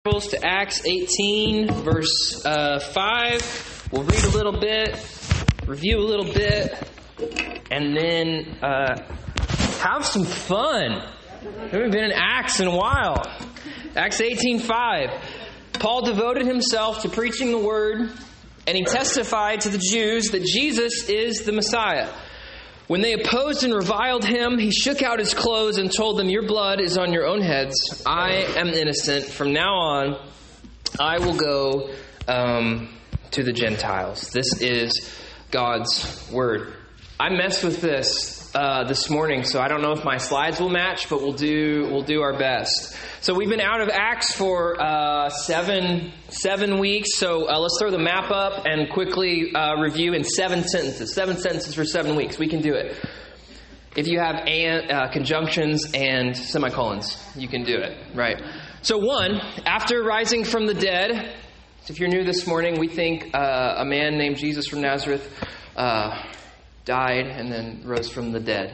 To Acts 18, verse 5. We'll read a little bit, review a little bit, and then have some fun. We haven't been in Acts in a while. Acts 18:5. Paul devoted himself to preaching the word, and he testified to the Jews that Jesus is the Messiah. When they opposed and reviled him, he shook out his clothes and told them, "Your blood is on your own heads. I am innocent. From now on, I will go to the Gentiles." This is God's word. I messed with this morning, so I don't know if my slides will match, but we'll do our best. So we've been out of Acts for 7 weeks. So let's throw the map up and quickly review in 7 sentences. 7 sentences for 7 weeks. We can do it. If you have conjunctions and semicolons, you can do it. Right. So 1, after rising from the dead. So if you're new this morning, we think a man named Jesus from Nazareth died and then rose from the dead.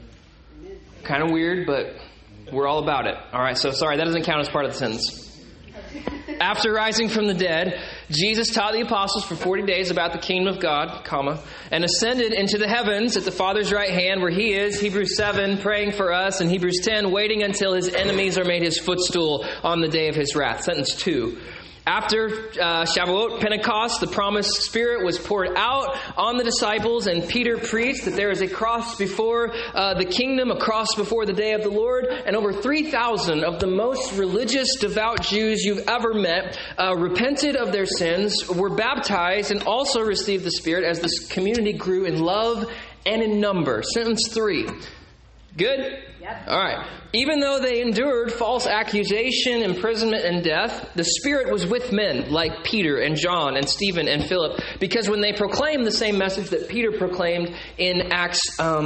Kind of weird, but we're all about it. All right, so sorry, that doesn't count as part of the sentence. After rising from the dead, Jesus taught the apostles for 40 days about the kingdom of God, and ascended into the heavens at the Father's right hand where he is, Hebrews 7, praying for us, and Hebrews 10, waiting until his enemies are made his footstool on the day of his wrath. Sentence 2. After Shavuot, Pentecost, the promised Spirit was poured out on the disciples, and Peter preached that there is a cross before the kingdom, a cross before the day of the Lord, and over 3,000 of the most religious, devout Jews you've ever met repented of their sins, were baptized, and also received the Spirit as this community grew in love and in number. Sentence 3. Good? Yep. All right. Even though they endured false accusation, imprisonment, and death, the Spirit was with men like Peter and John and Stephen and Philip, because when they proclaimed the same message that Peter proclaimed in Acts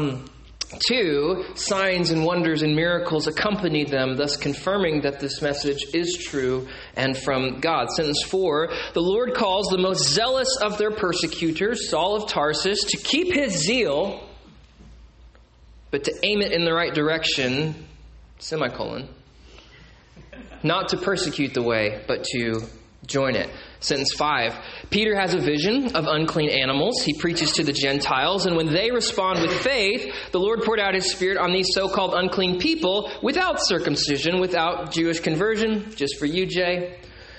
2, signs and wonders and miracles accompanied them, thus confirming that this message is true and from God. Sentence 4, the Lord calls the most zealous of their persecutors, Saul of Tarsus, to keep his zeal, but to aim it in the right direction, semicolon, not to persecute the way, but to join it. Sentence 5, Peter has a vision of unclean animals. He preaches to the Gentiles, and when they respond with faith, the Lord poured out his Spirit on these so-called unclean people without circumcision, without Jewish conversion, just for you, Jay.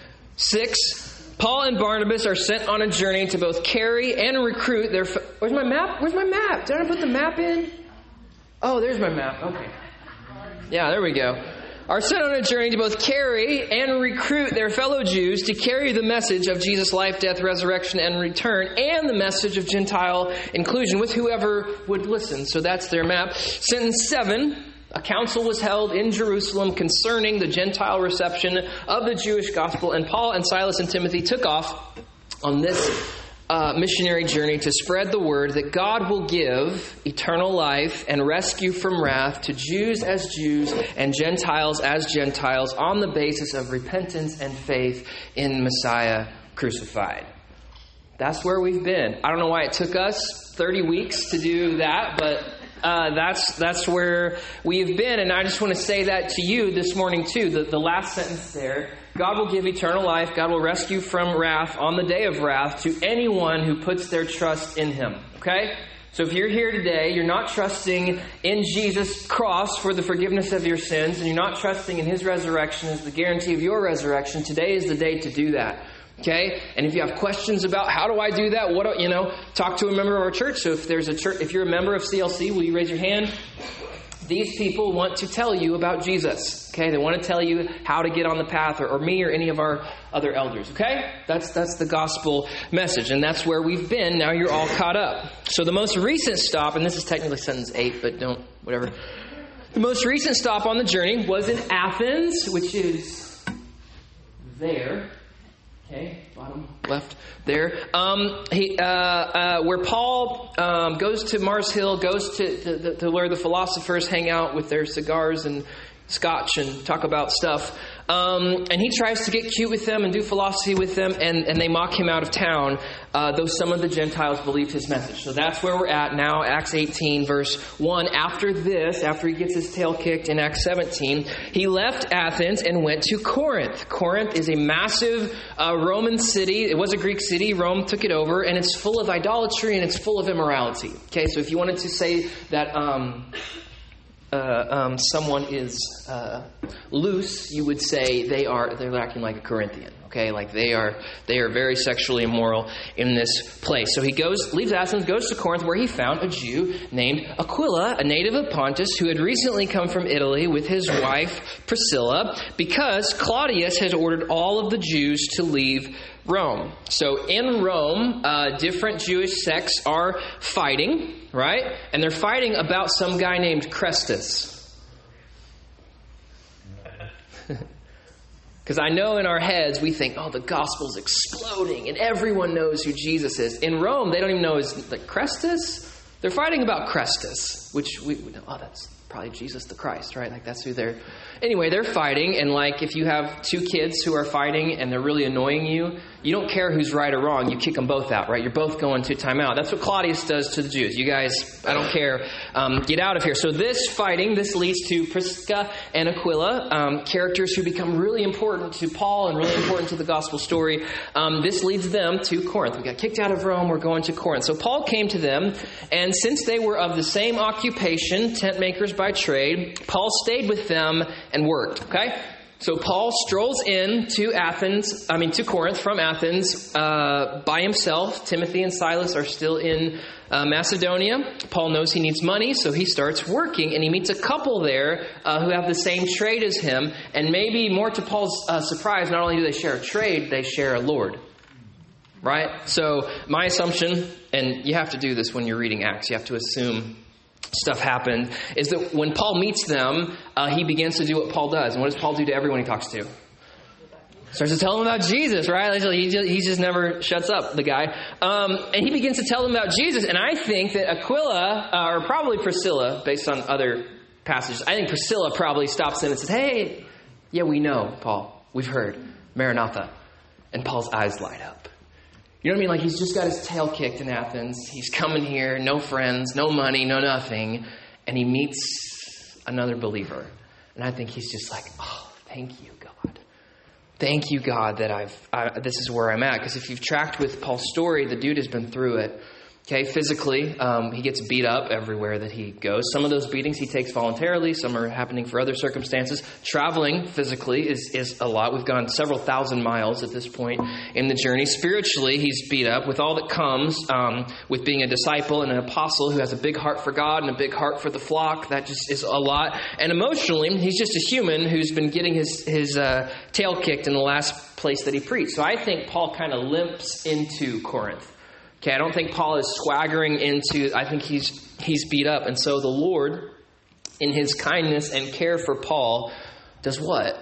6, Paul and Barnabas are sent on a journey to both carry and recruit their... Where's my map? Where's my map? Did I put the map in? Oh, there's my map. Okay. Yeah, there we go. Are sent on a journey to both carry and recruit their fellow Jews to carry the message of Jesus' life, death, resurrection, and return, and the message of Gentile inclusion with whoever would listen. So that's their map. Sentence 7, a council was held in Jerusalem concerning the Gentile reception of the Jewish gospel, and Paul and Silas and Timothy took off on this missionary journey to spread the word that God will give eternal life and rescue from wrath to Jews as Jews and Gentiles as Gentiles on the basis of repentance and faith in Messiah crucified. That's where we've been. I don't know why it took us 30 weeks to do that, but that's where we've been. And I just want to say that to you this morning too. The last sentence there. God will give eternal life. God will rescue from wrath on the day of wrath to anyone who puts their trust in him. Okay? So if you're here today, you're not trusting in Jesus' cross for the forgiveness of your sins, and you're not trusting in his resurrection as the guarantee of your resurrection, today is the day to do that. Okay? And if you have questions about how do I do that, talk to a member of our church. So if there's a church, if you're a member of CLC, will you raise your hand? These people want to tell you about Jesus. Okay? They want to tell you how to get on the path, or me or any of our other elders. Okay? That's the gospel message. And that's where we've been. Now you're all caught up. So the most recent stop, and this is technically sentence 8, but whatever. The most recent stop on the journey was in Athens, which is there. Okay, bottom left there. Where Paul goes to Mars Hill, goes to where the philosophers hang out with their cigars and scotch and talk about stuff. And he tries to get cute with them and do philosophy with them, and they mock him out of town, though some of the Gentiles believed his message. So that's where we're at now, Acts 18, verse 1. After he gets his tail kicked in Acts 17, he left Athens and went to Corinth. Corinth is a massive Roman city. It was a Greek city. Rome took it over, and it's full of idolatry and it's full of immorality. Okay, so if you wanted to say that someone is loose, you would say they're acting like a Corinthian. Okay, like they are very sexually immoral in this place. So he leaves Athens, goes to Corinth, where he found a Jew named Aquila, a native of Pontus, who had recently come from Italy with his wife Priscilla, because Claudius had ordered all of the Jews to leave Rome. So in Rome, different Jewish sects are fighting, right? And they're fighting about some guy named Chrestus. Because I know in our heads we think, the gospel's exploding and everyone knows who Jesus is. In Rome, they don't even know is like Chrestus. They're fighting about Chrestus, which we know, that's probably Jesus the Christ, right? Like that's who they're... Anyway, they're fighting, and like if you have two kids who are fighting and they're really annoying you, you don't care who's right or wrong. You kick them both out, right? You're both going to timeout. That's what Claudius does to the Jews. You guys, I don't care. Get out of here. So this fighting, this leads to Prisca and Aquila, characters who become really important to Paul and really important to the gospel story. This leads them to Corinth. We got kicked out of Rome. We're going to Corinth. So Paul came to them, and since they were of the same occupation, tent makers by trade, Paul stayed with them and worked. Okay? So Paul strolls in to Corinth from Athens by himself. Timothy and Silas are still in Macedonia. Paul knows he needs money, so he starts working, and he meets a couple there who have the same trade as him. And maybe more to Paul's surprise, not only do they share a trade, they share a Lord. Right? So my assumption, and you have to do this when you're reading Acts, you have to assume stuff happened, is that when Paul meets them, he begins to do what Paul does. And what does Paul do to everyone he talks to? Starts to tell them about Jesus, right? He just never shuts up, the guy. And he begins to tell them about Jesus. And I think that Aquila, or probably Priscilla, based on other passages, I think Priscilla probably stops him and says, hey, yeah, we know, Paul. We've heard. Maranatha. And Paul's eyes light up. You know what I mean? Like he's just got his tail kicked in Athens. He's coming here, no friends, no money, no nothing. And he meets another believer. And I think he's just like, thank you, God. Thank you, God, that this is where I'm at. Because if you've tracked with Paul's story, the dude has been through it. Okay, physically, he gets beat up everywhere that he goes. Some of those beatings he takes voluntarily. Some are happening for other circumstances. Traveling physically is a lot. We've gone several thousand miles at this point in the journey. Spiritually, he's beat up with all that comes with being a disciple and an apostle who has a big heart for God and a big heart for the flock. That just is a lot. And emotionally, he's just a human who's been getting his tail kicked in the last place that he preached. So I think Paul kind of limps into Corinth. Okay, I don't think Paul is swaggering into, I think he's beat up. And so the Lord, in his kindness and care for Paul, does what?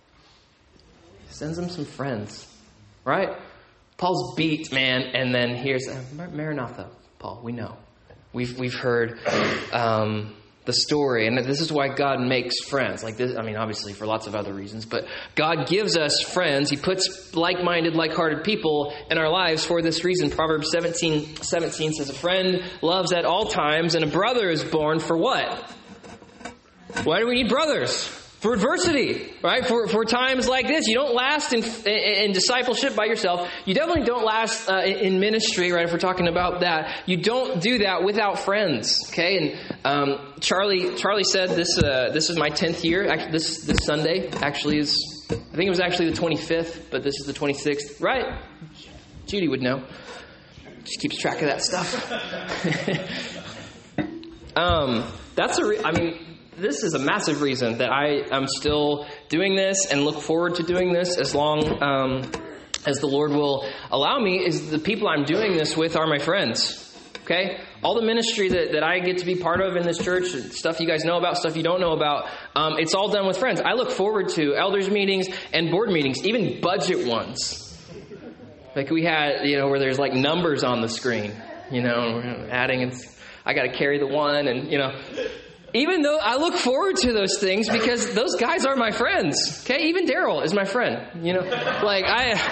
Sends him some friends, right? Paul's beat, man, and then here's Maranatha, Paul, we know. We've heard the story, and this is why God makes friends. Like this, I mean, obviously for lots of other reasons, but God gives us friends. He puts like-minded, like-hearted people in our lives for this reason. Proverbs 17 says, a friend loves at all times, and a brother is born for what? Why do we need brothers? For adversity, right? For times like this. You don't last in discipleship by yourself. You definitely don't last in ministry, right? If we're talking about that. You don't do that without friends, okay? And Charlie said this is my 10th year. This Sunday actually is, I think it was actually the 25th, but this is the 26th, right? Judy would know. She keeps track of that stuff. This is a massive reason that I am still doing this and look forward to doing this as long as the Lord will allow me, is the people I'm doing this with are my friends. Okay? All the ministry that I get to be part of in this church, stuff you guys know about, stuff you don't know about, it's all done with friends. I look forward to elders meetings and board meetings, even budget ones. Like we had, where there's like numbers on the screen, adding, and I got to carry the one, and, even though I look forward to those things because those guys are my friends. Okay, even Daryl is my friend. You know, like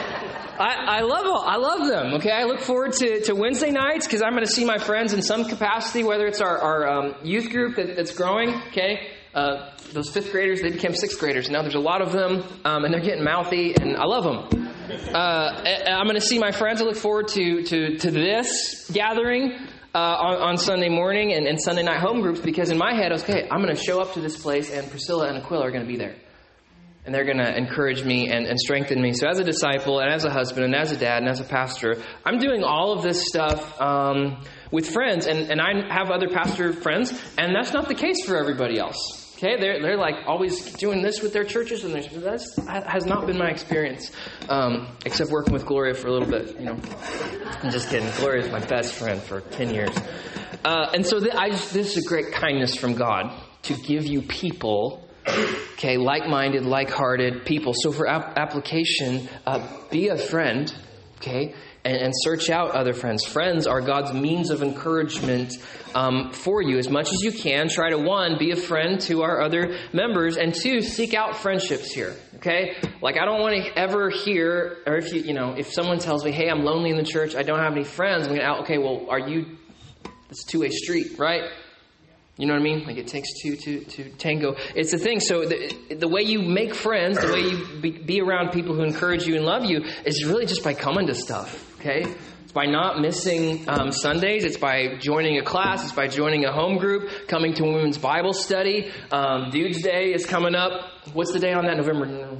I love them. Okay, I look forward to Wednesday nights because I'm going to see my friends in some capacity, whether it's our youth group that's growing. Okay, those fifth graders, they became sixth graders. Now there's a lot of them, and they're getting mouthy, and I love them. I'm going to see my friends. I look forward to this gathering on Sunday morning and Sunday night home groups because in my head, okay, I'm going to show up to this place, and Priscilla and Aquila are going to be there. And they're going to encourage me and strengthen me. So as a disciple and as a husband and as a dad and as a pastor, I'm doing all of this stuff with friends. And I have other pastor friends, and that's not the case for everybody else. Okay, they're like always doing this with their churches, and that has not been my experience, except working with Gloria for a little bit. You know, I'm just kidding. Gloria is my best friend for 10 years. And so this is a great kindness from God to give you people. Okay, like-minded, like-hearted people. So for application, be a friend, okay, and search out other friends. Friends are God's means of encouragement for you as much as you can. Try to, 1, be a friend to our other members, and 2, seek out friendships here, okay? Like, I don't want to ever hear, or if someone tells me, hey, I'm lonely in the church, I don't have any friends, I'm going to, okay, well, it's a two-way street, right? You know what I mean? Like it takes two to tango. It's the thing. So the way you make friends, the way you be around people who encourage you and love you is really just by coming to stuff. Okay? It's by not missing Sundays. It's by joining a class. It's by joining a home group, coming to women's Bible study. Dude's Day is coming up. What's the day on that? November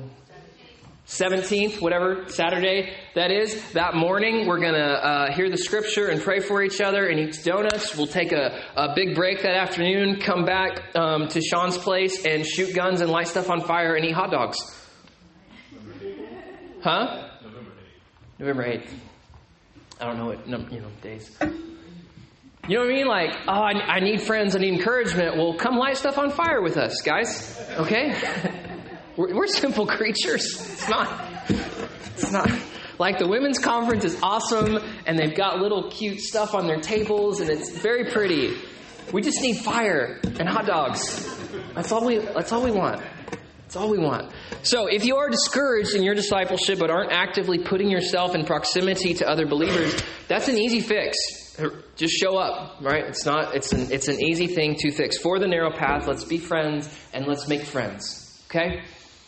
17th, whatever, Saturday that is. That morning, we're going to hear the scripture and pray for each other and eat donuts. We'll take a big break that afternoon, come back to Sean's place and shoot guns and light stuff on fire and eat hot dogs. Huh? November 8th. I don't know what, days. You know what I mean? Like, I need friends, I need encouragement. Well, come light stuff on fire with us, guys. Okay? We're simple creatures. It's not like the women's conference is awesome and they've got little cute stuff on their tables and it's very pretty. We just need fire and hot dogs. That's all we want. That's all we want. So if you are discouraged in your discipleship but aren't actively putting yourself in proximity to other believers, that's an easy fix. Just show up, right? It's an easy thing to fix. For the narrow path, let's be friends and let's make friends. Okay?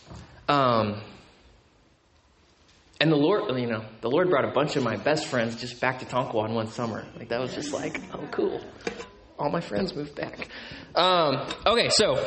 And the Lord brought a bunch of my best friends just back to Tonkawa in one summer. Like that was just like, oh, cool. All my friends moved back. Okay, so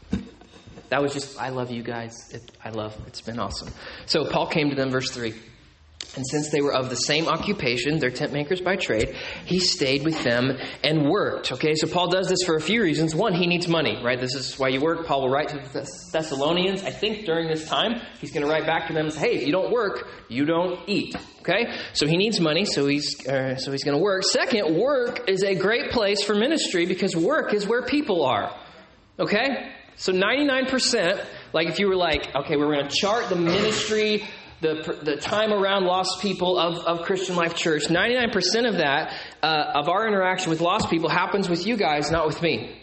that was just, I love you guys. It's been awesome. So Paul came to them, verse 3. And since they were of the same occupation, they're tent makers by trade, he stayed with them and worked. Okay, so Paul does this for a few reasons. 1, he needs money, right? This is why you work. Paul will write to the Thessalonians. I think during this time, he's going to write back to them and say, hey, if you don't work, you don't eat. Okay, so he needs money, so he's going to work. Second, work is a great place for ministry because work is where people are. Okay, so 99%, like if you were like, okay, we're going to chart the ministry, the time around lost people of Christian Life Church, 99% of that, of our interaction with lost people happens with you guys, not with me.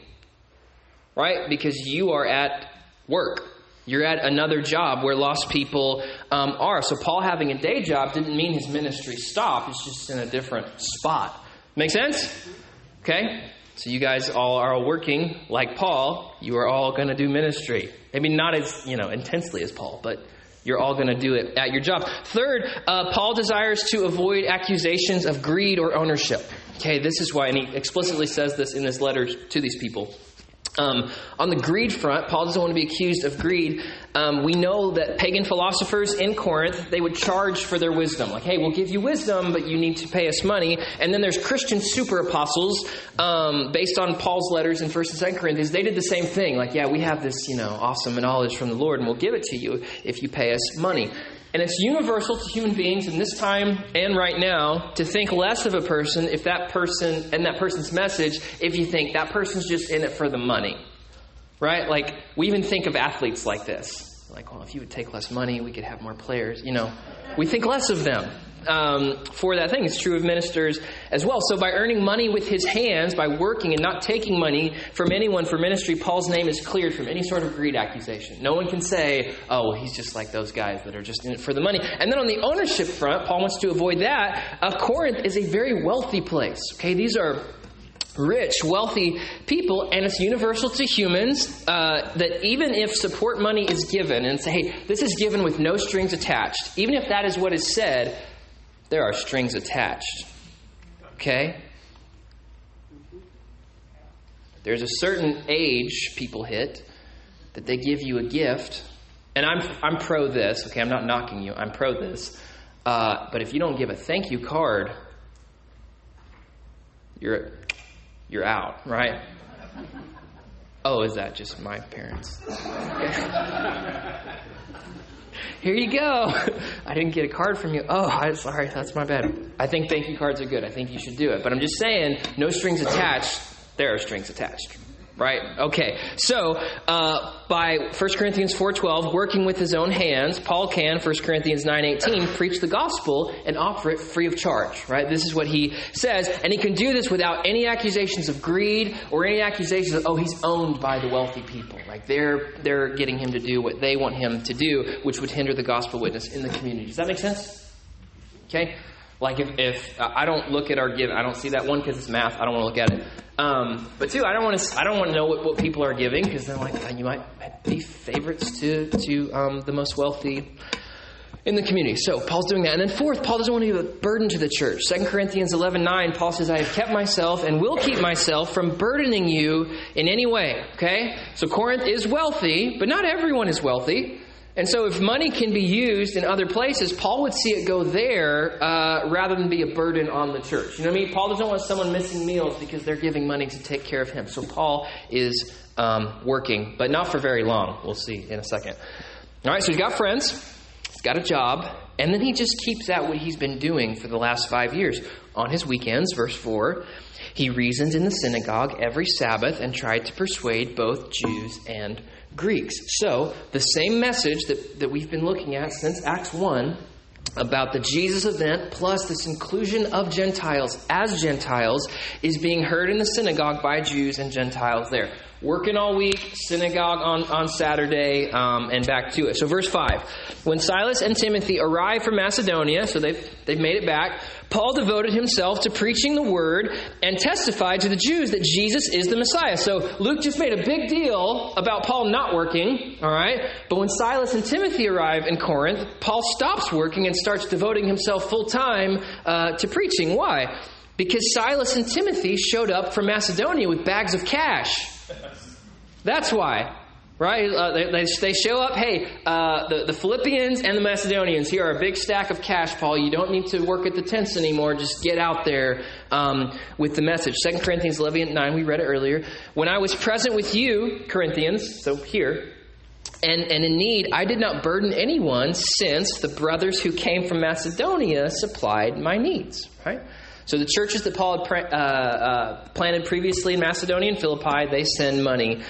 Right? Because you are at work. You're at another job where lost people are. So Paul having a day job didn't mean his ministry stopped. It's just in a different spot. Make sense? Okay? So you guys all are working like Paul. You are all going to do ministry. Maybe not as, intensely as Paul, but you're all going to do it at your job. Third, Paul desires to avoid accusations of greed or ownership. Okay, this is why, and he explicitly says this in his letter to these people. On the greed front, Paul doesn't want to be accused of greed. We know that pagan philosophers in Corinth, they would charge for their wisdom. Like, hey, we'll give you wisdom, but you need to pay us money. And then there's Christian super apostles, based on Paul's letters in 1st and 2nd Corinthians. They did the same thing. Like, yeah, we have this, awesome knowledge from the Lord, and we'll give it to you if you pay us money. And it's universal to human beings in this time and right now to think less of a person if that person and that person's message, if you think that person's just in it for the money. Right? Like, we even think of athletes like this. Like, well, if you would take less money, we could have more players. We think less of them for that thing. It's true of ministers as well. So by earning money with his hands, by working and not taking money from anyone for ministry, Paul's name is cleared from any sort of greed accusation. No one can say, oh, well, he's just like those guys that are just in it for the money. And then on the ownership front, Paul wants to avoid that. Corinth is a very wealthy place. Okay, these are rich, wealthy people, and it's universal to humans that even if support money is given and say, hey, this is given with no strings attached, even if that is what is said, there are strings attached. Okay? There's a certain age people hit that they give you a gift, and I'm pro this. Okay, I'm not knocking you. I'm pro this. But if you don't give a thank you card, you're out, right? Oh, is that just my parents? Here you go. I didn't get a card from you. Oh, I'm sorry. That's my bad. I think thank you cards are good. I think you should do it. But I'm just saying, no strings attached. There are strings attached. Right? Okay. So, by 1 Corinthians 4:12, working with his own hands, Paul can, 1 Corinthians 9:18, preach the gospel and offer it free of charge. Right? This is what he says. And he can do this without any accusations of greed or any accusations of, oh, he's owned by the wealthy people. Like they're getting him to do what they want him to do, which would hinder the gospel witness in the community. Does that make sense? Okay? Like if I don't look at our giving, I don't see that one because it's math. I don't want to look at it. But two, I don't want to know what people are giving because then you might be favorites to the most wealthy in the community. So Paul's doing that. And then fourth, Paul doesn't want to be a burden to the church. 2 Corinthians 11:9, Paul says, I have kept myself and will keep myself from burdening you in any way. Okay? So Corinth is wealthy, but not everyone is wealthy. And so if money can be used in other places, Paul would see it go there rather than be a burden on the church. You know what I mean? Paul doesn't want someone missing meals because they're giving money to take care of him. So Paul is working, but not for very long. We'll see in a second. All right, so he's got friends. He's got a job. And then he just keeps at what he's been doing for the last 5 years. On his weekends, verse 4, he reasoned in the synagogue every Sabbath and tried to persuade both Jews and Greeks. So, the same message that we've been looking at since Acts 1 about the Jesus event plus this inclusion of Gentiles as Gentiles is being heard in the synagogue by Jews and Gentiles there. Working all week, synagogue on Saturday, and back to it. So verse 5. When Silas and Timothy arrived from Macedonia, so they've made it back, Paul devoted himself to preaching the word and testified to the Jews that Jesus is the Messiah. So Luke just made a big deal about Paul not working, all right? But when Silas and Timothy arrive in Corinth, Paul stops working and starts devoting himself full time to preaching. Why? Because Silas and Timothy showed up from Macedonia with bags of cash. That's why, right? They show up, hey, the Philippians and the Macedonians, here are a big stack of cash, Paul. You don't need to work at the tents anymore. Just get out there with the message. 2 Corinthians 11:9, we read it earlier. When I was present with you, Corinthians, so here, and in need, I did not burden anyone since the brothers who came from Macedonia supplied my needs, right? So the churches that Paul had planted previously in Macedonia and Philippi, they send money.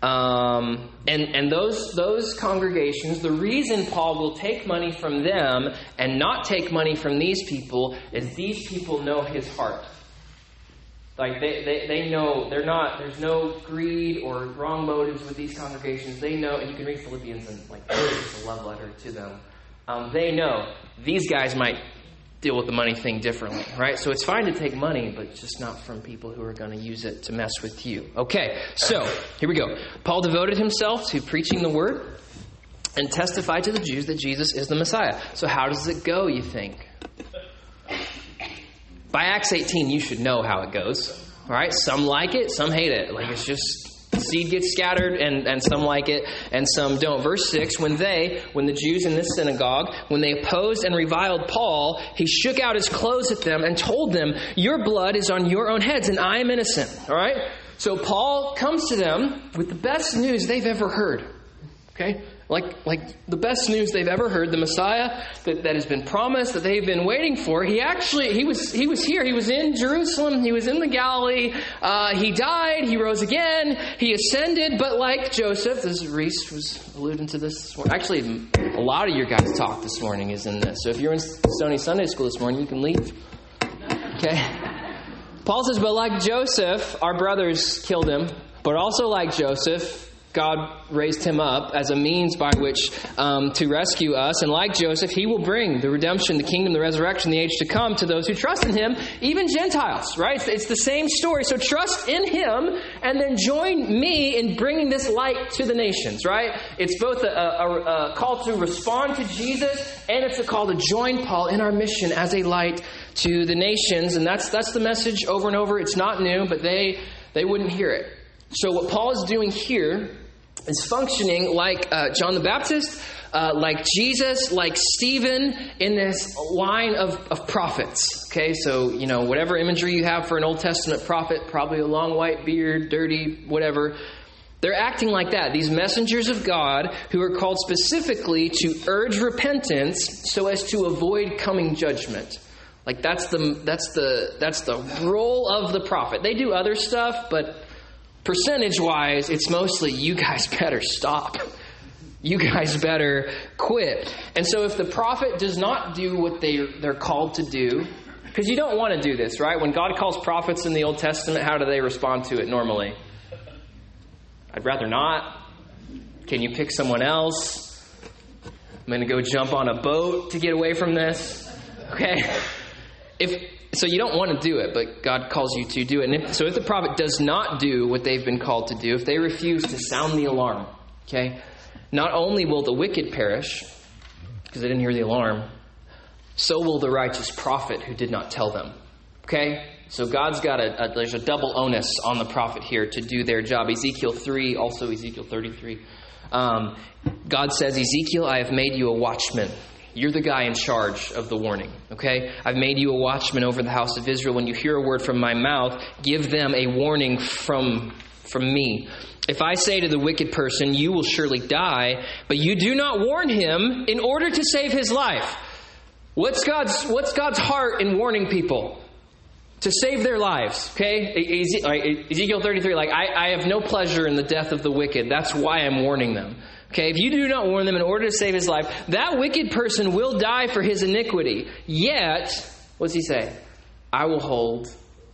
And those congregations, the reason Paul will take money from them and not take money from these people is these people know his heart. Like they know there's no greed or wrong motives with these congregations. They know, and you can read Philippians and it's a love letter to them. They know these guys might deal with the money thing differently, right? So it's fine to take money, but just not from people who are going to use it to mess with you. Okay, so here we go. Paul devoted himself to preaching the word and testified to the Jews that Jesus is the Messiah. So how does it go, you think? By Acts 18, you should know how it goes. All right, some like it, some hate it. Like it's just seed gets scattered and some like it and some don't. Verse 6, when the Jews in this synagogue, when they opposed and reviled Paul, he shook out his clothes at them and told them, your blood is on your own heads and I am innocent. All right? So Paul comes to them with the best news they've ever heard. Okay? like the best news they've ever heard, the Messiah that has been promised, that they've been waiting for. He was here. He was in Jerusalem. He was in the Galilee. He died. He rose again. He ascended. But like Joseph, as Reese was alluding to this morning, actually, a lot of your guys' talk this morning is in this. So if you're in Stony Sunday School this morning, you can leave. Okay? Paul says, but like Joseph, our brothers killed him. But also like Joseph, God raised him up as a means by which to rescue us. And like Joseph, he will bring the redemption, the kingdom, the resurrection, the age to come to those who trust in him, even Gentiles, right? It's the same story. So trust in him and then join me in bringing this light to the nations, right? It's both a call to respond to Jesus and it's a call to join Paul in our mission as a light to the nations. And that's the message over and over. It's not new, but they wouldn't hear it. So what Paul is doing here is functioning like John the Baptist, like Jesus, like Stephen, in this line of prophets. Okay, so, whatever imagery you have for an Old Testament prophet, probably a long white beard, dirty, whatever, they're acting like that. These messengers of God who are called specifically to urge repentance so as to avoid coming judgment. Like that's the role of the prophet. They do other stuff, but percentage-wise, it's mostly, you guys better stop. You guys better quit. And so if the prophet does not do what they're called to do, because you don't want to do this, right? When God calls prophets in the Old Testament, how do they respond to it normally? I'd rather not. Can you pick someone else? I'm going to go jump on a boat to get away from this. Okay? So you don't want to do it, but God calls you to do it. And so if the prophet does not do what they've been called to do, if they refuse to sound the alarm, okay, not only will the wicked perish, because they didn't hear the alarm, so will the righteous prophet who did not tell them. Okay? So God's got there's a double onus on the prophet here to do their job. Ezekiel 3, also Ezekiel 33. God says, Ezekiel, I have made you a watchman. You're the guy in charge of the warning, okay? I've made you a watchman over the house of Israel. When you hear a word from my mouth, give them a warning from me. If I say to the wicked person, you will surely die, but you do not warn him in order to save his life. What's God's heart in warning people? To save their lives, okay? Ezekiel 33, I have no pleasure in the death of the wicked. That's why I'm warning them. Okay, if you do not warn them in order to save his life, that wicked person will die for his iniquity. Yet, what's he say? I will hold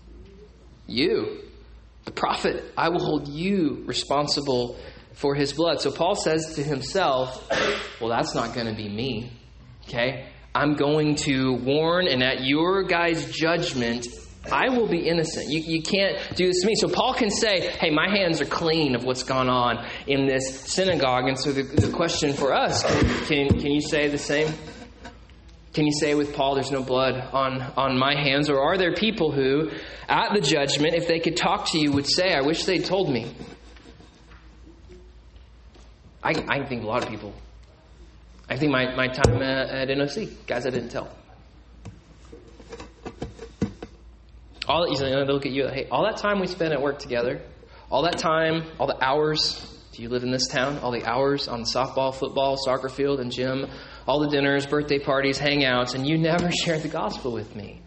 you, the prophet, I will hold you responsible for his blood. So Paul says to himself, well, that's not going to be me. Okay, I'm going to warn, and at your guys' judgment, I will be innocent. You can't do this to me. So Paul can say, hey, my hands are clean of what's gone on in this synagogue. And so the question for us, can you say the same? Can you say with Paul, there's no blood on my hands? Or are there people who, at the judgment, if they could talk to you, would say, I wish they'd told me? I think a lot of people. I think my time at NOC, guys I didn't tell. They look at you, hey, all that time we spent at work together, all that time, all the hours, do you live in this town? All the hours on the softball, football, soccer field, and gym, all the dinners, birthday parties, hangouts, and you never shared the gospel with me.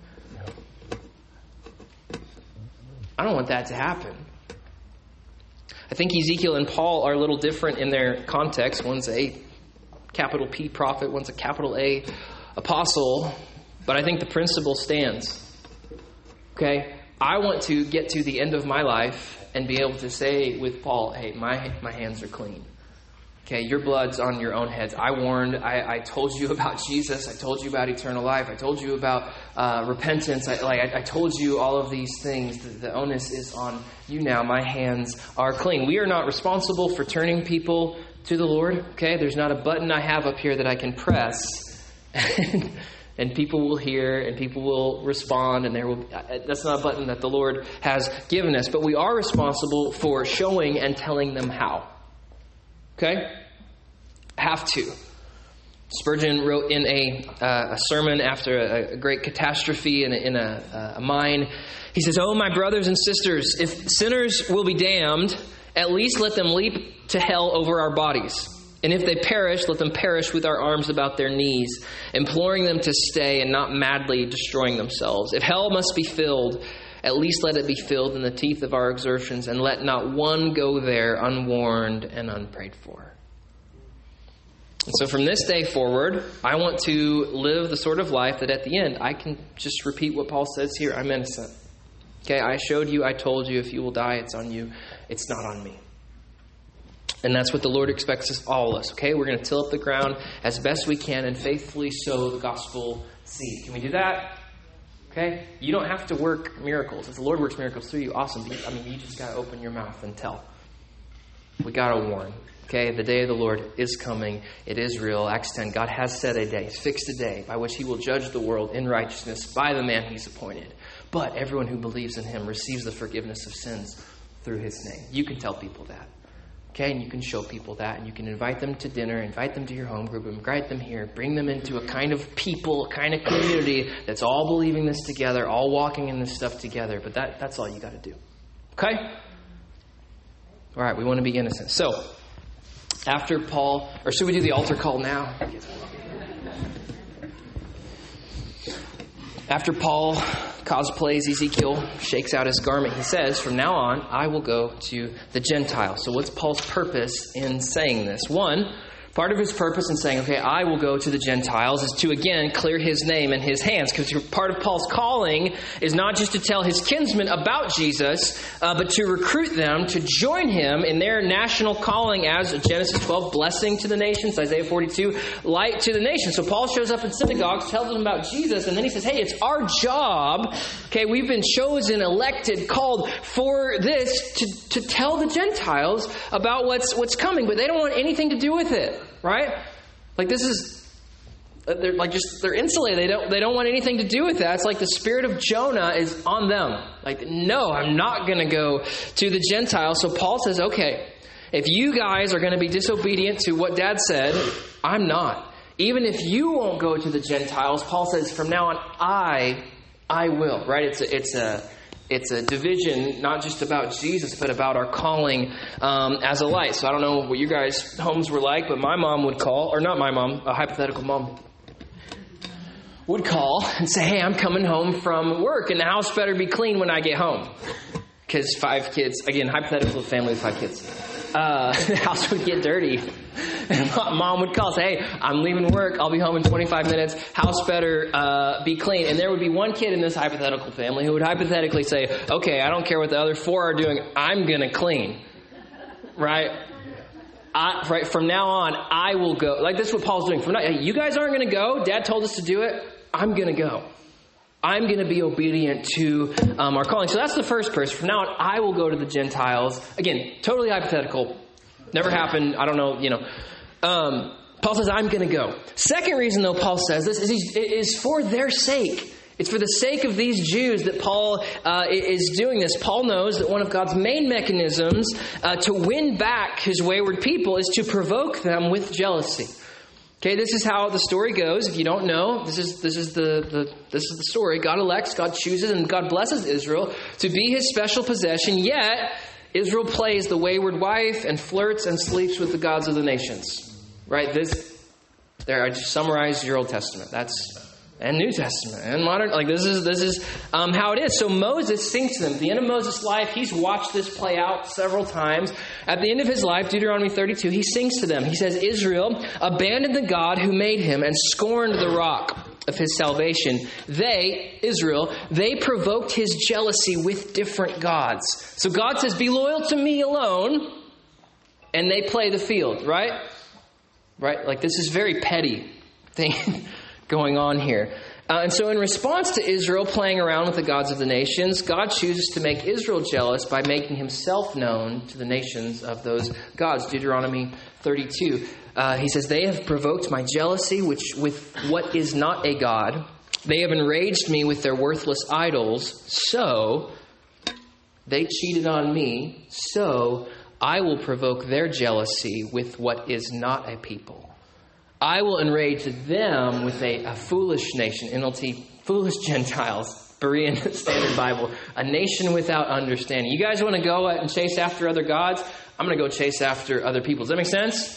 I don't want that to happen. I think Ezekiel and Paul are a little different in their context. One's a capital P prophet, one's a capital A apostle, but I think the principle stands. Okay, I want to get to the end of my life and be able to say with Paul, hey, my hands are clean. Okay, your blood's on your own heads. I warned, I told you about Jesus. I told you about eternal life. I told you about repentance. I told you all of these things. The onus is on you now. My hands are clean. We are not responsible for turning people to the Lord. Okay, there's not a button I have up here that I can press. And people will hear, and people will respond, and that's not a button that the Lord has given us. But we are responsible for showing and telling them how. Okay? Have to. Spurgeon wrote in a sermon after a great catastrophe in a mine. He says, "Oh, my brothers and sisters, if sinners will be damned, at least let them leap to hell over our bodies. And if they perish, let them perish with our arms about their knees, imploring them to stay and not madly destroying themselves. If hell must be filled, at least let it be filled in the teeth of our exertions, and let not one go there unwarned and unprayed for. And so from this day forward, I want to live the sort of life that at the end, I can just repeat what Paul says here. I'm innocent. Okay, I showed you, I told you, if you will die, it's on you. It's not on me. And that's what the Lord expects us, all of us. Okay, we're going to till up the ground as best we can and faithfully sow the gospel seed. Can we do that? Okay, you don't have to work miracles. If the Lord works miracles through you, awesome. You just got to open your mouth and tell. We got to warn. Okay, the day of the Lord is coming. It is real. Acts 10, God has set a day, fixed a day, by which he will judge the world in righteousness by the man he's appointed. But everyone who believes in him receives the forgiveness of sins through his name. You can tell people that. Okay, and you can show people that, and you can invite them to dinner, invite them to your home group, invite them here, bring them into a kind of people, a kind of community that's all believing this together, all walking in this stuff together. But that's all you got to do. Okay? All right, we want to be innocent. So, after Paul, or should we do the altar call now? After Paul cosplays Ezekiel, shakes out his garment, he says, from now on, I will go to the Gentiles. So what's Paul's purpose in saying this? One, part of his purpose in saying, okay, I will go to the Gentiles is to, again, clear his name and his hands. Because part of Paul's calling is not just to tell his kinsmen about Jesus, but to recruit them to join him in their national calling as Genesis 12, blessing to the nations, Isaiah 42, light to the nations. So Paul shows up in synagogues, tells them about Jesus, and then he says, hey, it's our job. Okay, we've been chosen, elected, called for this to tell the Gentiles about what's coming, but they don't want anything to do with it. Right? Like this is, they're insulated. They don't want anything to do with that. It's like the spirit of Jonah is on them. Like, no, I'm not going to go to the Gentiles. So Paul says, okay, if you guys are going to be disobedient to what Dad said, I'm not. Even if you won't go to the Gentiles, Paul says, from now on, I will. Right? It's a division, not just about Jesus, but about our calling as a light. So I don't know what you guys' homes were like, but my mom would call, or not my mom, a hypothetical mom, would call and say, hey, I'm coming home from work, and the house better be clean when I get home. Because 5 kids, again, hypothetical family with 5 kids. The house would get dirty. And mom would call, say, hey, I'm leaving work. I'll be home in 25 minutes. House better be clean. And there would be one kid in this hypothetical family who would hypothetically say, okay, I don't care what the other 4 are doing. I'm going to clean. Right? Right? From now on, I will go. Like, this is what Paul's doing. From now, hey, you guys aren't going to go. Dad told us to do it. I'm going to go. I'm going to be obedient to our calling. So that's the first person. From now on, I will go to the Gentiles. Again, totally hypothetical. Never happened. I don't know, Paul says, I'm going to go. Second reason, though, Paul says this is for their sake. It's for the sake of these Jews that Paul is doing this. Paul knows that one of God's main mechanisms to win back his wayward people is to provoke them with jealousy. Okay, this is how the story goes. If you don't know, this is the story. God elects, God chooses, and God blesses Israel to be his special possession. Yet Israel plays the wayward wife and flirts and sleeps with the gods of the nations. Right? I just summarized your Old Testament. And New Testament and modern. Like this is how it is. So Moses sings to them. At the end of Moses' life, he's watched this play out several times. At the end of his life, Deuteronomy 32, he sings to them. He says, Israel abandoned the God who made him and scorned the rock of his salvation. Israel, they provoked his jealousy with different gods. So God says, be loyal to me alone. And they play the field, right? Right? Like this is very petty thing going on here. And so in response to Israel playing around with the gods of the nations, God chooses to make Israel jealous by making himself known to the nations of those gods. Deuteronomy 32. He says, they have provoked my jealousy with what is not a god. They have enraged me with their worthless idols. So they cheated on me. So I will provoke their jealousy with what is not a people. I will enrage them with a foolish nation, NLT, foolish Gentiles, Berean Standard Bible, a nation without understanding. You guys want to go and chase after other gods? I'm going to go chase after other people. Does that make sense?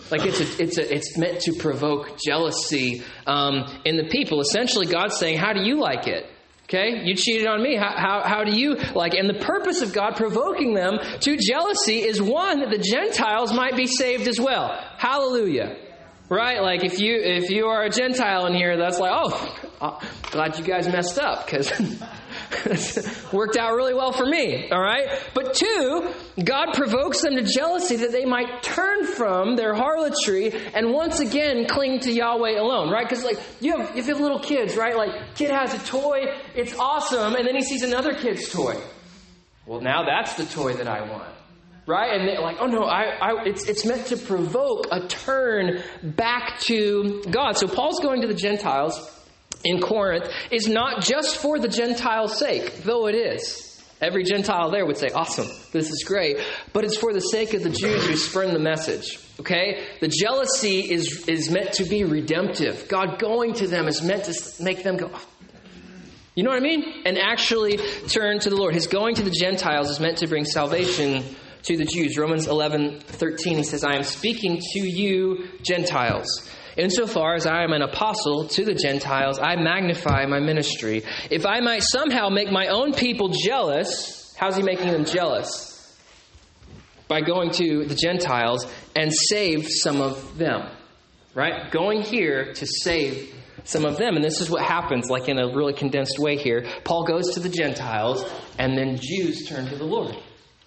Like it's meant to provoke jealousy in the people. Essentially, God's saying, how do you like it? Okay, you cheated on me. How do you like? And the purpose of God provoking them to jealousy is one, that the Gentiles might be saved as well. Hallelujah. Right? Like if you are a Gentile in here, that's like, oh, glad you guys messed up because it worked out really well for me. All right. But two, God provokes them to jealousy that they might turn from their harlotry and once again cling to Yahweh alone. Right? Because like if you have little kids, right? Like kid has a toy, it's awesome, and then he sees another kid's toy. Well, now that's the toy that I want. Right? And they're like, oh no, it's meant to provoke a turn back to God. So Paul's going to the Gentiles in Corinth is not just for the Gentiles' sake, though it is. Every Gentile there would say, awesome, this is great. But it's for the sake of the Jews who spurn the message. Okay? The jealousy is meant to be redemptive. God going to them is meant to make them go, oh. You know what I mean? And actually turn to the Lord. His going to the Gentiles is meant to bring salvation to the Jews. Romans 11:13, he says, I am speaking to you, Gentiles. Insofar as I am an apostle to the Gentiles, I magnify my ministry. If I might somehow make my own people jealous, how's he making them jealous? By going to the Gentiles and save some of them. Right? Going here to save some of them. And this is what happens, like in a really condensed way here. Paul goes to the Gentiles, and then Jews turn to the Lord.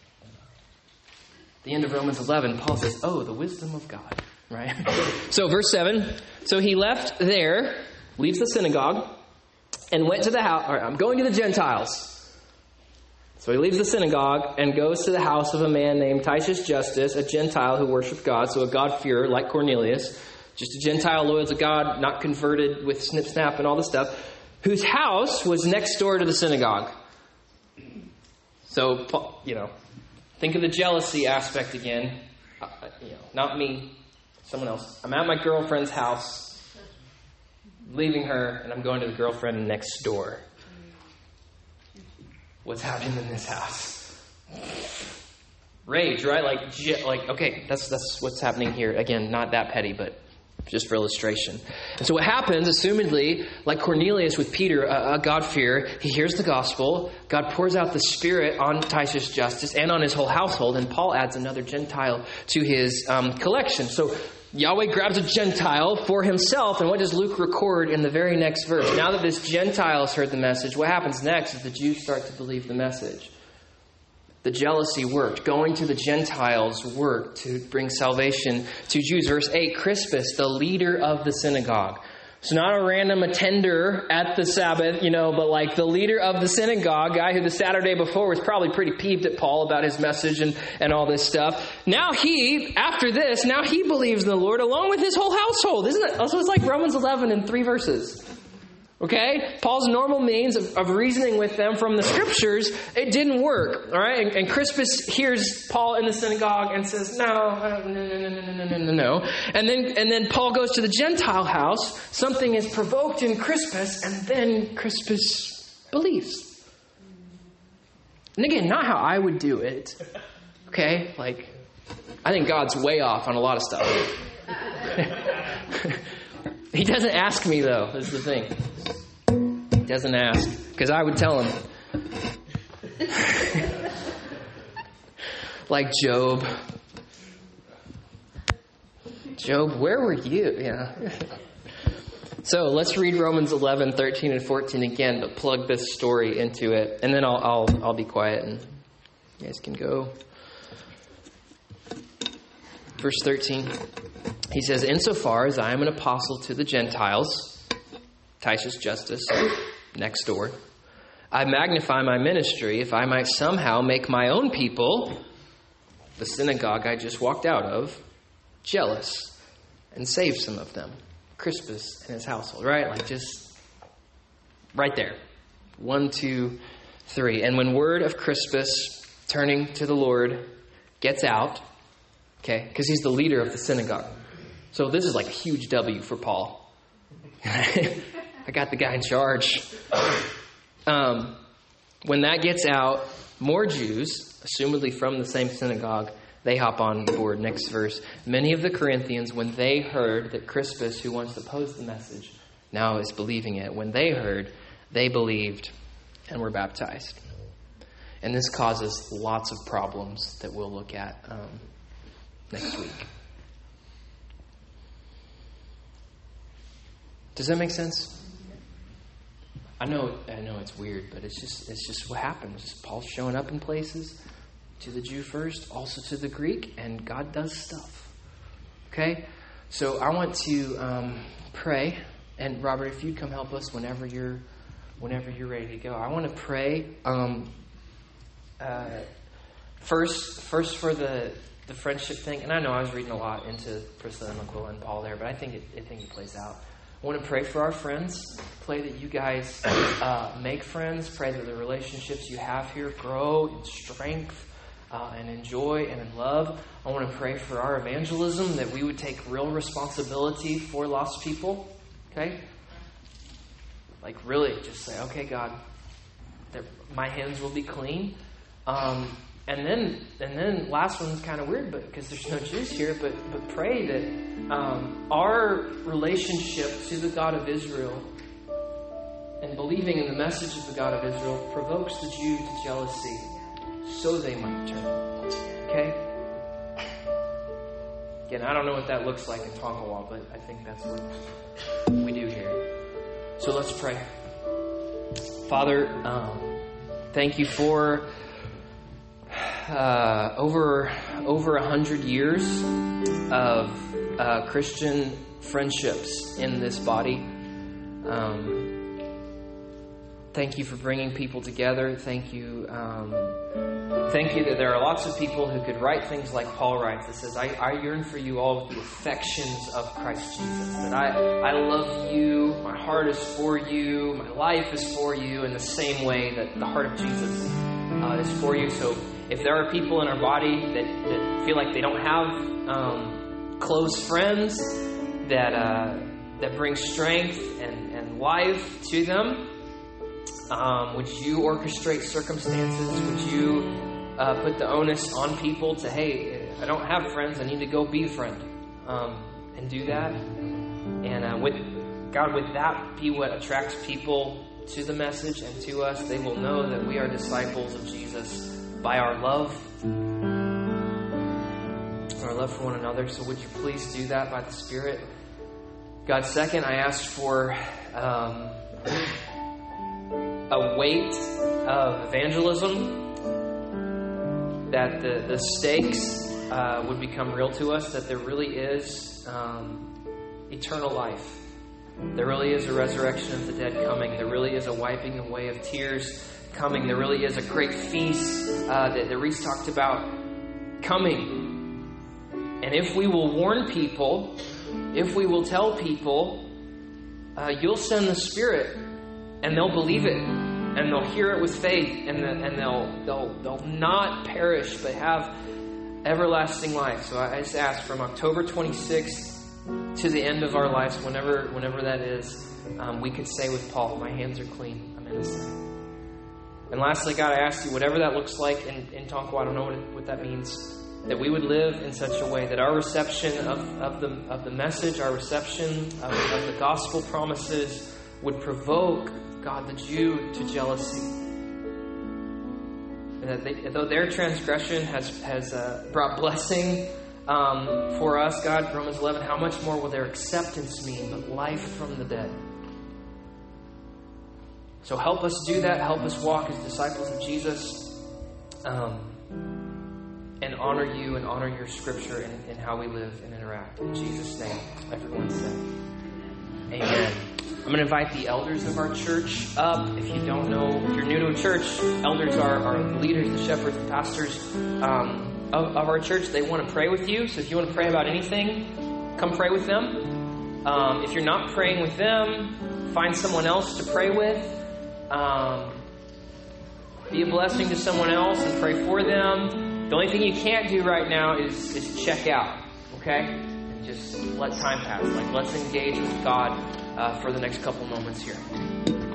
The end of Romans 11, Paul says, oh, the wisdom of God, right? So verse 7, so he left there, leaves the synagogue, and went to the house. All right, I'm going to the Gentiles. So he leaves the synagogue and goes to the house of a man named Titius Justus, a Gentile who worshiped God, so a God-fearer like Cornelius, just a Gentile loyal to God, not converted with snip-snap and all this stuff, whose house was next door to the synagogue. So, think of the jealousy aspect again. Not me, someone else. I'm at my girlfriend's house, leaving her, and I'm going to the girlfriend next door. What's happening in this house? Rage, right? Like okay, that's what's happening here. Again, not that petty, but just for illustration. And so what happens, assumedly, like Cornelius with Peter, a God-fearer, he hears the gospel. God pours out the Spirit on Titius Justus and on his whole household. And Paul adds another Gentile to his collection. So Yahweh grabs a Gentile for himself. And what does Luke record in the very next verse? Now that this Gentile has heard the message, what happens next is the Jews start to believe the message. The jealousy worked. Going to the Gentiles worked to bring salvation to Jews. Verse 8, Crispus, the leader of the synagogue. So not a random attender at the Sabbath, but like the leader of the synagogue, guy who the Saturday before was probably pretty peeved at Paul about his message and all this stuff. Now after this, he believes in the Lord along with his whole household. Isn't it? Also, it's like Romans 11 in 3 verses. Okay? Paul's normal means of reasoning with them from the scriptures, it didn't work. All right? And Crispus hears Paul in the synagogue and says, no. And then Paul goes to the Gentile house. Something is provoked in Crispus, and then Crispus believes. And again, not how I would do it. Okay? Like, I think God's way off on a lot of stuff. He doesn't ask me, though, is the thing. He doesn't ask, because I would tell him. Like Job. Job, where were you? Yeah. So let's read Romans 11, 13, and 14 again, but plug this story into it. And then I'll be quiet and you guys can go. Verse 13. He says, insofar as I am an apostle to the Gentiles, Titius Justus, next door, I magnify my ministry if I might somehow make my own people, the synagogue I just walked out of, jealous and save some of them. Crispus and his household, right? Like just right there. 1, 2, 3. And when word of Crispus turning to the Lord gets out, okay, because he's the leader of the synagogue. So this is like a huge W for Paul. I got the guy in charge. When that gets out, more Jews, assumedly from the same synagogue, They hop on board. Next verse. Many of the Corinthians, when they heard that Crispus, who once opposed the message, now is believing it, when they heard, they believed and were baptized. And this causes lots of problems that we'll look at next week. Does that make sense? I know it's weird, but it's just what happens. Just Paul's showing up in places, to the Jew first, also to the Greek, and God does stuff. Okay? So I want to pray, and Robert, if you'd come help us whenever you're ready to go. I want to pray first for the friendship thing, and I know I was reading a lot into Priscilla and Aquila and Paul there, but I think it plays out. I want to pray for our friends. Pray that you guys make friends. Pray that the relationships you have here grow in strength and in joy and in love. I want to pray for our evangelism, that we would take real responsibility for lost people. Okay? Like really just say, okay, God, that my hands will be clean. And then last one's kind of weird, but because there's no Jews here, but pray that our relationship to the God of Israel and believing in the message of the God of Israel provokes the Jew to jealousy, so they might turn. Okay? Again, I don't know what that looks like in Tonkawa, but I think that's what we do here. So let's pray. Father, thank you for over 100 years of Christian friendships in this body. Thank you for bringing people together. Thank you that there are lots of people who could write things like Paul writes. It says, I yearn for you all with the affections of Christ Jesus. That I love you, my heart is for you, my life is for you, in the same way that the heart of Jesus is for you. So if there are people in our body that feel like they don't have close friends that bring strength and life to them, would you orchestrate circumstances? Would you put the onus on people to, hey, I don't have friends, I need to go be a friend, and do that? And would that be what attracts people to the message and to us? They will know that we are disciples of Jesus by our love for one another. So would you please do that by the Spirit? God, second, I ask for a weight of evangelism, that the stakes would become real to us, that there really is eternal life. There really is a resurrection of the dead coming. There really is a wiping away of tears coming. There really is a great feast that Reese talked about coming. And if we will warn people, if we will tell people, you'll send the Spirit, and they'll believe it, and they'll hear it with faith, and they'll not perish but have everlasting life. So I just ask, from October 26th to the end of our lives, whenever that is, we could say with Paul, my hands are clean, I'm innocent. And lastly, God, I ask you, whatever that looks like in Tonkawa, I don't know what that means, that we would live in such a way that our reception of the message, our reception of the gospel promises would provoke, God, the Jew to jealousy. And that though their transgression has brought blessing for us, God, Romans 11, how much more will their acceptance mean but life from the dead? So help us do that. Help us walk as disciples of Jesus, and honor you and honor your Scripture in how we live and interact. In Jesus' name, everyone said, amen. I'm going to invite the elders of our church up. If you don't know, if you're new to a church, elders are the leaders, the shepherds, the pastors of our church. They want to pray with you. So if you want to pray about anything, come pray with them. If you're not praying with them, find someone else to pray with. Be a blessing to someone else and pray for them. The only thing you can't do right now is check out, okay? And just let time pass. Like, let's engage with God for the next couple moments here.